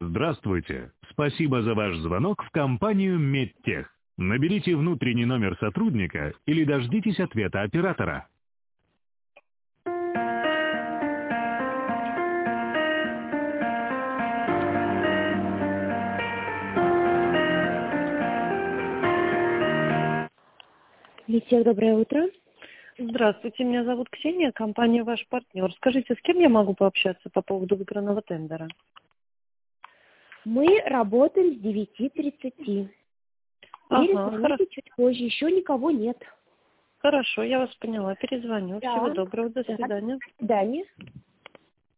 Здравствуйте. Спасибо за ваш звонок в компанию Медтех. Наберите внутренний номер сотрудника или дождитесь ответа оператора. Медтех, доброе утро. Здравствуйте, меня зовут Ксения, компания «Ваш партнер». Скажите, с кем я могу пообщаться по поводу выигранного тендера? Мы работаем с 9:30. Перезвоните чуть позже, еще никого нет. Хорошо, я вас поняла, перезвоню. Да. Всего доброго, до свидания. До свидания.